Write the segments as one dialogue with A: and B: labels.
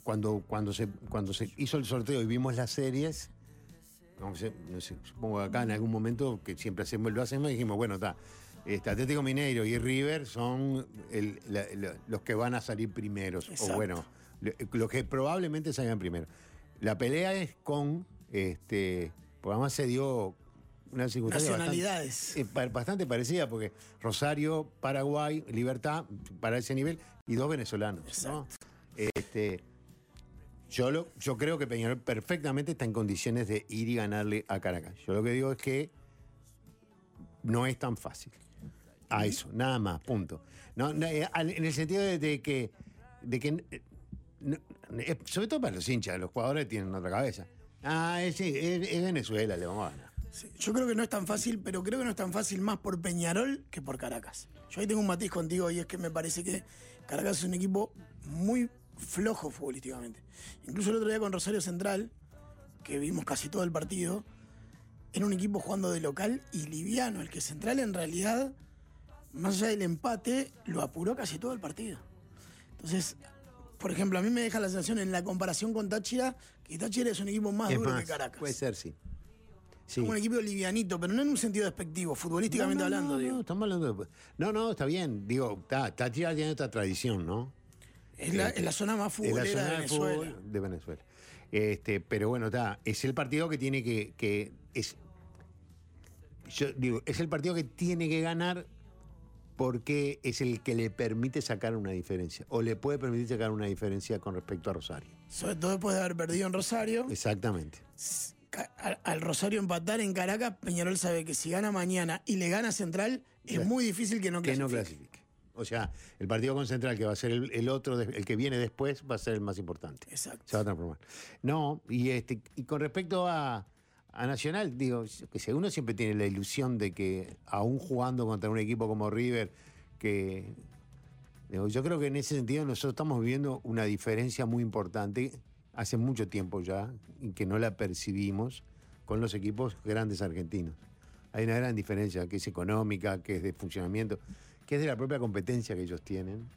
A: cuando se hizo el sorteo y vimos las series, no sé, supongo que acá en algún momento, que siempre lo hacemos, dijimos, bueno, está, Atlético Mineiro y River son los que van a salir primeros. Exacto. O bueno, los que probablemente salgan primero. La pelea es con, porque además se dio una circunstancia bastante parecida, porque Rosario, Paraguay, Libertad, para ese nivel, y 2 venezolanos. Exacto. ¿No? Yo creo que Peñarol perfectamente está en condiciones de ir y ganarle a Caracas. Yo lo que digo es que no es tan fácil. A eso, nada más, punto. No, en el sentido de que sobre todo para los hinchas, los jugadores tienen otra cabeza. Es Venezuela, le vamos a ganar.
B: Sí, yo creo que no es tan fácil, pero creo que no es tan fácil más por Peñarol que por Caracas. Yo ahí tengo un matiz contigo, y es que me parece que Caracas es un equipo muy flojo futbolísticamente. Incluso el otro día con Rosario Central, que vimos casi todo el partido, era un equipo jugando de local y liviano. El que Central en realidad, más allá del empate, lo apuró casi todo el partido. Entonces, por ejemplo, a mí me deja la sensación en la comparación con Táchira, que Táchira es un equipo más duro que Caracas.
A: Puede ser, sí.
B: Como un equipo livianito, pero no en un sentido despectivo, futbolísticamente hablando, digo.
A: No, estamos hablando de... No, está bien. Digo, Táchira tiene otra tradición, ¿no?
B: Es la zona más futbolera de Venezuela.
A: De Venezuela. Pero bueno, es el partido que tiene es el partido que tiene que ganar, porque es el que le permite sacar una diferencia, o le puede permitir sacar una diferencia con respecto a Rosario.
B: Sobre todo después de haber perdido en Rosario.
A: Exactamente.
B: Al Rosario empatar en Caracas, Peñarol sabe que si gana mañana y le gana Central, es muy difícil que no clasifique.
A: O sea, el partido con Central, que va a ser el otro, el que viene después, va a ser el más importante.
B: Exacto.
A: Se va a transformar. No, y con respecto a Nacional, digo, que si uno siempre tiene la ilusión de que, aún jugando contra un equipo como River, que yo creo que en ese sentido nosotros estamos viviendo una diferencia muy importante hace mucho tiempo ya, y que no la percibimos con los equipos grandes argentinos. Hay una gran diferencia, que es económica, que es de funcionamiento, que es de la propia competencia que ellos tienen,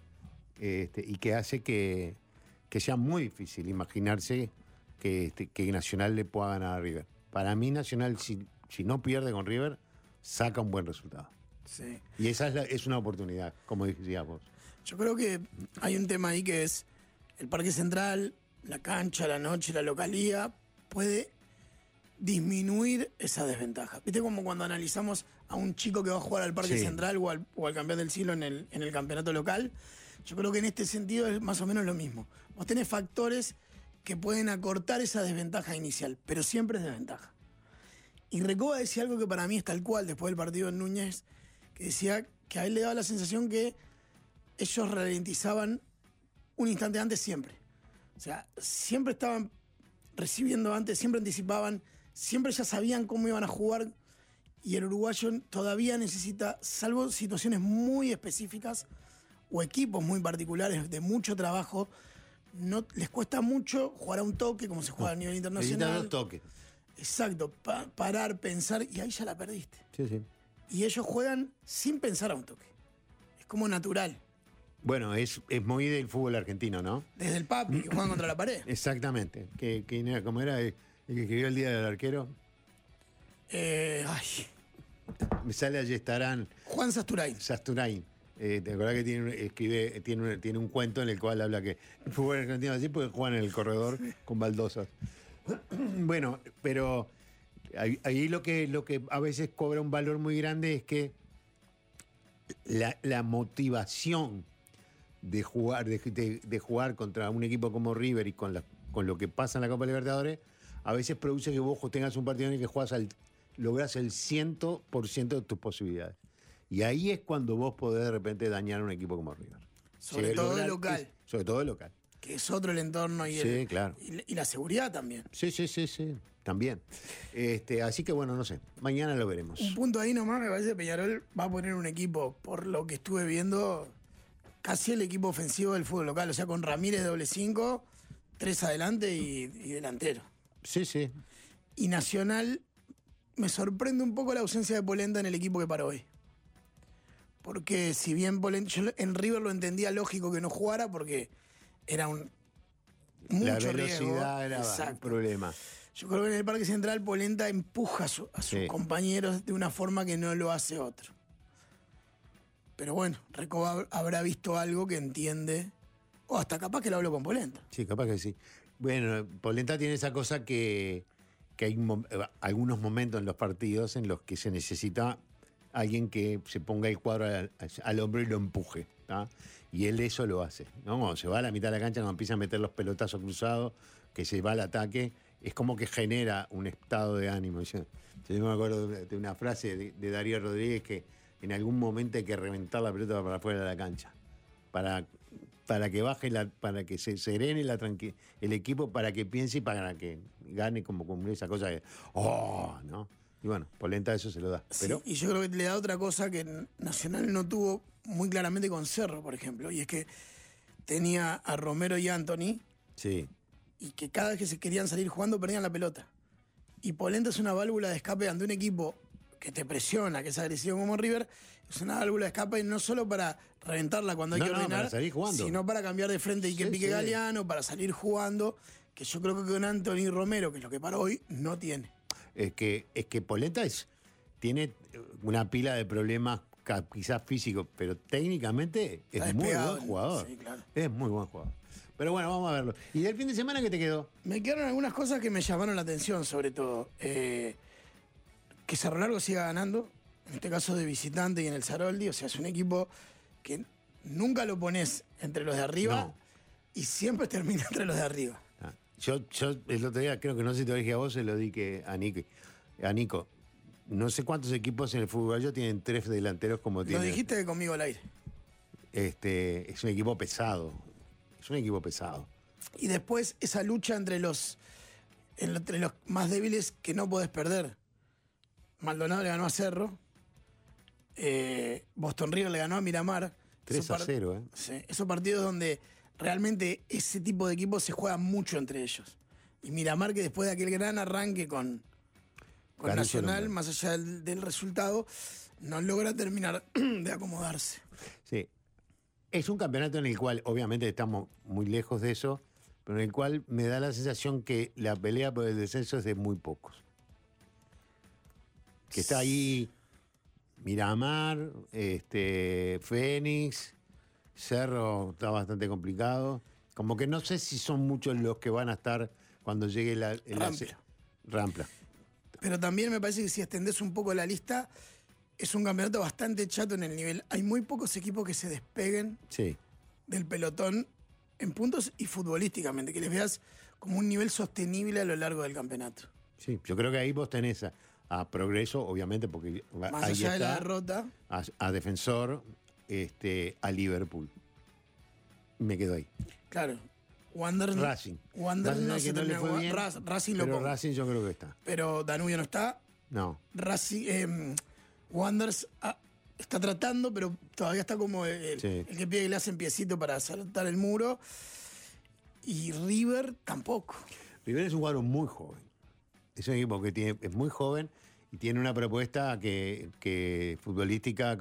A: y que hace que sea muy difícil imaginarse que Nacional le pueda ganar a River. Para mí, Nacional, si no pierde con River, saca un buen resultado.
B: Sí.
A: Y esa es una oportunidad, como decías vos.
B: Yo creo que hay un tema ahí que es el Parque Central, la cancha, la noche, la localía, puede disminuir esa desventaja. ¿Viste como cuando analizamos a un chico que va a jugar al Parque Central o al campeón del siglo en el campeonato local? Yo creo que en este sentido es más o menos lo mismo. Vos tenés factores que pueden acortar esa desventaja inicial, pero siempre es desventaja. Y Recoba decía algo que para mí es tal cual después del partido en Núñez, que decía que a él le daba la sensación que ellos ralentizaban un instante antes siempre. O sea, siempre estaban recibiendo antes, siempre anticipaban, siempre ya sabían cómo iban a jugar, y el uruguayo todavía necesita, salvo situaciones muy específicas o equipos muy particulares de mucho trabajo, no les cuesta mucho jugar a un toque como se juega a nivel internacional.
A: Necesitan 2 toques.
B: Exacto, parar, pensar, y ahí ya la perdiste.
A: Sí.
B: Y ellos juegan sin pensar a un toque. Es como natural.
A: Bueno, es muy del fútbol argentino, ¿no?
B: Desde el papi, que juegan contra la pared.
A: Exactamente. ¿Cómo era el que escribió El Día del Arquero? Me sale allí estarán.
B: Juan Sasturain.
A: ¿Te acordás que tiene un cuento en el cual habla que el fútbol argentino así porque juegan en el corredor con baldosas? Bueno, pero ahí lo que a veces cobra un valor muy grande es que la motivación de jugar contra un equipo como River y con lo que pasa en la Copa Libertadores, a veces produce que vos tengas un partido en el que lográs el 100% de tus posibilidades. Y ahí es cuando vos podés de repente dañar a un equipo como River.
B: Sobre todo de local.
A: Sobre todo de local.
B: Que es otro el entorno
A: claro.
B: y la seguridad también.
A: Sí, también. Así que bueno, no sé, mañana lo veremos.
B: Un punto ahí nomás, me parece que Peñarol va a poner un equipo, por lo que estuve viendo, casi el equipo ofensivo del fútbol local, o sea, con Ramírez doble 5, 3 adelante y delantero.
A: Sí.
B: Y Nacional, me sorprende un poco la ausencia de Polenta en el equipo que paró hoy. Porque si bien Polenta, yo en River lo entendía lógico que no jugara porque era
A: la
B: mucho
A: velocidad
B: riesgo.
A: era un problema.
B: Yo creo que en el Parque Central Polenta empuja a sus
A: Sí.
B: compañeros de una forma que no lo hace otro. Pero bueno, Recoba habrá visto algo que entiende, o hasta capaz que lo hablo con Polenta.
A: Sí, capaz que sí. Bueno, Polenta tiene esa cosa que hay algunos momentos en los partidos en los que se necesita alguien que se ponga el cuadro al hombro y lo empuje, ¿tá? Y él eso lo hace, ¿no? Cuando se va a la mitad de la cancha, cuando empieza a meter los pelotazos cruzados, que se va al ataque, es como que genera un estado de ánimo. Yo me acuerdo de una frase de Darío Rodríguez que en algún momento hay que reventar la pelota para afuera de la cancha, para que baje, para que se serene el equipo, para que piense y para que gane como esa cosa de ¿no? Y bueno, Polenta eso se lo da.
B: Sí,
A: Pero
B: y yo creo que le da otra cosa que Nacional no tuvo muy claramente con Cerro, por ejemplo, y es que tenía a Romero y Anthony,
A: sí,
B: y que cada vez que se querían salir jugando perdían la pelota. Y Polenta es una válvula de escape ante un equipo que te presiona, que es agresivo como River, es una válvula de escape no solo para reventarla cuando hay que ordenar,
A: para salir jugando,
B: sino para cambiar de frente y que pique Galeano, para salir jugando, que yo creo que con Anthony Romero, que es lo que para hoy, no tiene.
A: Es que Polenta tiene una pila de problemas quizás físicos, pero técnicamente es
B: Está
A: muy
B: despegado,
A: buen jugador.
B: sí, claro.
A: Es muy buen jugador. Pero bueno, vamos a verlo. ¿Y del fin de semana qué te quedó?
B: Me quedaron algunas cosas que me llamaron la atención, sobre todo. Que Cerro Largo siga ganando, en este caso de visitante y en el Saroldi. O sea, es un equipo que nunca lo pones entre los de arriba
A: No.
B: y siempre termina entre los de arriba.
A: Ah, yo el otro día, creo que no sé si te lo dije a vos, se lo di a Nico. No sé cuántos equipos en el fútbol uruguayo tienen 3 delanteros como tiene.
B: Lo dijiste conmigo al aire.
A: Es un equipo pesado. Es un equipo pesado.
B: Y después esa lucha entre los más débiles que no podés perder. Maldonado le ganó a Cerro. Boston River le ganó a Miramar.
A: 3-0, ¿eh?
B: Sí, esos partidos donde realmente ese tipo de equipos se juegan mucho entre ellos. Y Miramar, que después de aquel gran arranque con Nacional, más allá del resultado, no logra terminar de acomodarse.
A: Sí. Es un campeonato en el cual, obviamente, estamos muy lejos de eso, pero en el cual me da la sensación que la pelea por el descenso es de muy pocos. Que está ahí Miramar, Fénix, Cerro está bastante complicado. Como que no sé si son muchos los que van a estar cuando llegue Rampla.
B: Pero también me parece que si extendés un poco la lista, es un campeonato bastante chato en el nivel. Hay muy pocos equipos que se despeguen
A: Sí.
B: del pelotón en puntos y futbolísticamente, que les veas como un nivel sostenible a lo largo del campeonato.
A: Sí, yo creo que ahí vos tenés a Progreso, obviamente, porque
B: Más
A: ahí
B: allá de la
A: está,
B: derrota,
A: a Defensor, a Liverpool. Me quedo ahí.
B: claro. Wanderers
A: Racing.
B: Wanderers no
A: Racing
B: se
A: que no le
B: termina
A: fue bien,
B: Racing lo
A: pero
B: pongo.
A: Racing yo creo que está.
B: Pero Danubio no está.
A: No.
B: Racing, Wanderers está tratando, pero todavía está como el que pide que le hacen piecito para saltar el muro. Y River tampoco.
A: River es un jugador muy joven. Es un equipo que es muy joven y tiene una propuesta que futbolística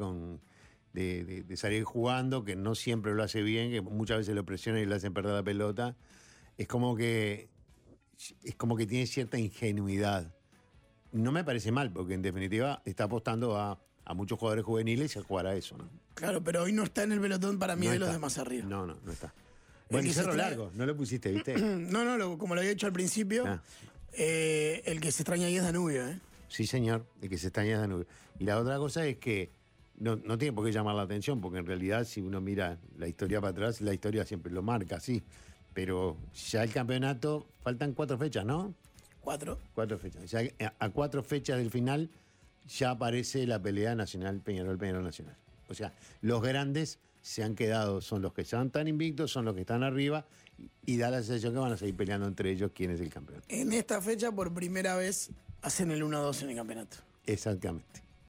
A: de salir jugando, que no siempre lo hace bien, que muchas veces lo presionan y le hacen perder la pelota. Es como que tiene cierta ingenuidad. No me parece mal, porque en definitiva está apostando a muchos jugadores juveniles y a jugar a eso, ¿no?
B: Claro, pero hoy no está en el pelotón para mí
A: No
B: de los
A: está.
B: de más arriba.
A: No está. Bueno,
B: que
A: y
B: se
A: Cerro
B: trae-
A: Largo, no lo pusiste, ¿viste?
B: No, como lo había hecho al principio,
A: Ah.
B: el que se extraña ahí es Danubio, ¿eh?
A: Sí, señor, de que se extraña Danubio. Y la otra cosa es que no tiene por qué llamar la atención, porque en realidad si uno mira la historia para atrás, la historia siempre lo marca, sí. Pero ya el campeonato, faltan 4 fechas, ¿no?
B: 4.
A: 4 fechas. Ya a 4 fechas del final ya aparece la pelea nacional, Peñarol Nacional. O sea, los grandes se han quedado, son los que ya están invictos, son los que están arriba, y da la sensación que van a seguir peleando entre ellos quién es el campeón.
B: En esta fecha, por primera vez, hacen el 1-2 en el campeonato.
A: Exactamente.